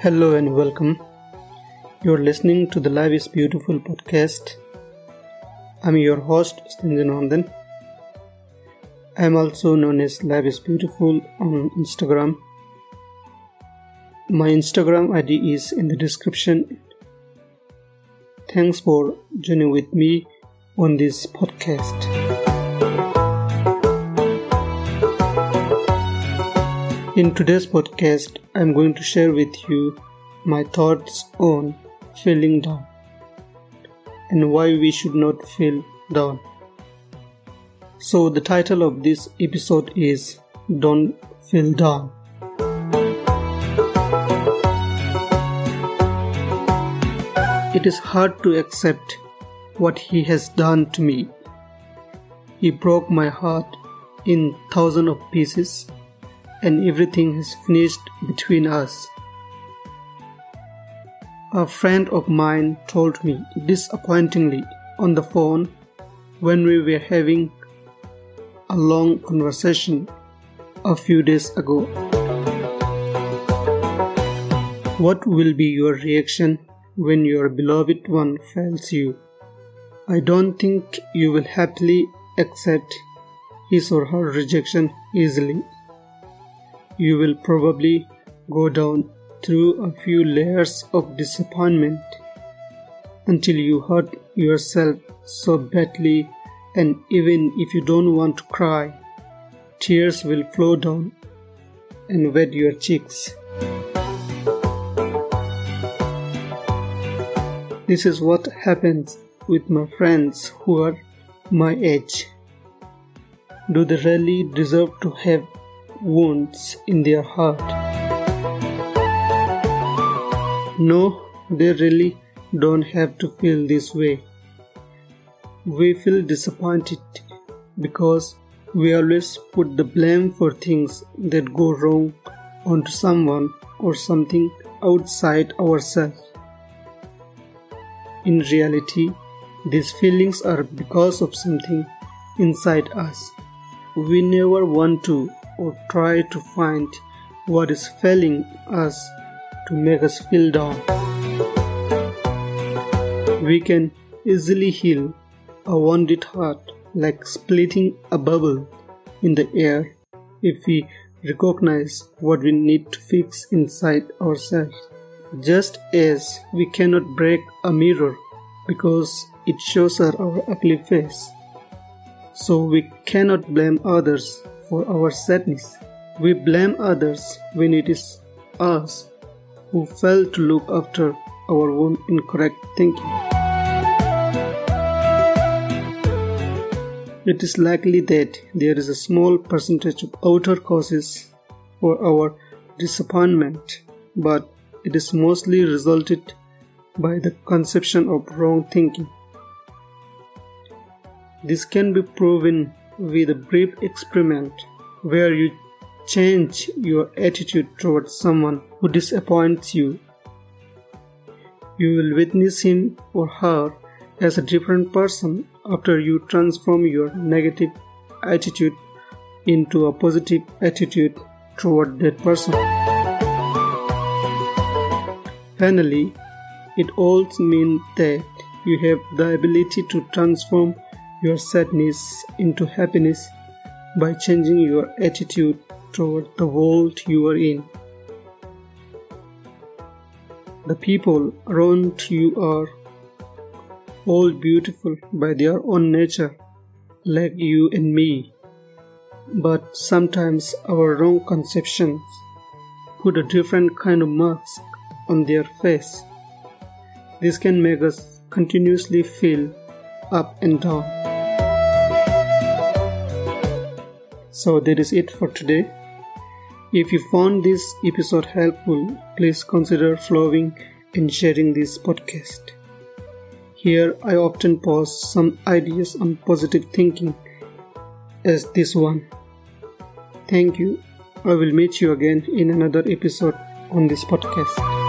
Hello and welcome. You're listening to the Life is Beautiful podcast. I'm your host, Stanjanandan. I'm also known as Life is Beautiful on Instagram. My Instagram ID is in the description. Thanks for joining with me on this podcast. In today's podcast, I'm going to share with you my thoughts on feeling down and why we should not feel down. So the title of this episode is Don't Feel Down. It is hard to accept what he has done to me. He broke my heart in thousands of pieces, and everything has finished between us. A friend of mine told me disappointingly on the phone when we were having a long conversation a few days ago. What will be your reaction when your beloved one fails you? I don't think you will happily accept his or her rejection easily. You will probably go down through a few layers of disappointment until you hurt yourself so badly, and even if you don't want to cry, tears will flow down and wet your cheeks. This is what happens with my friends who are my age. Do they really deserve to have wounds in their heart? No, they really don't have to feel this way. We feel disappointed because we always put the blame for things that go wrong onto someone or something outside ourselves. In reality, these feelings are because of something inside us. We never want to or try to find what is failing us to make us feel down. We can easily heal a wounded heart like splitting a bubble in the air if we recognize what we need to fix inside ourselves. Just as we cannot break a mirror because it shows our ugly face, so we cannot blame others for our sadness. We blame others when it is us who fail to look after our own incorrect thinking. It is likely that there is a small percentage of outer causes for our disappointment, but it is mostly resulted by the conception of wrong thinking. This can be proven with a brief experiment where you change your attitude towards someone who disappoints you. You will witness him or her as a different person after you transform your negative attitude into a positive attitude toward that person. Finally, it also means that you have the ability to transform your sadness into happiness by changing your attitude toward the world you are in. The people around you are all beautiful by their own nature, like you and me. But sometimes our wrong conceptions put a different kind of mask on their face. This can make us continuously feel up and down. So that is it for today. If you found this episode helpful, please consider following and sharing this podcast. Here I often post some ideas on positive thinking as this one. Thank you. I will meet you again in another episode on this podcast.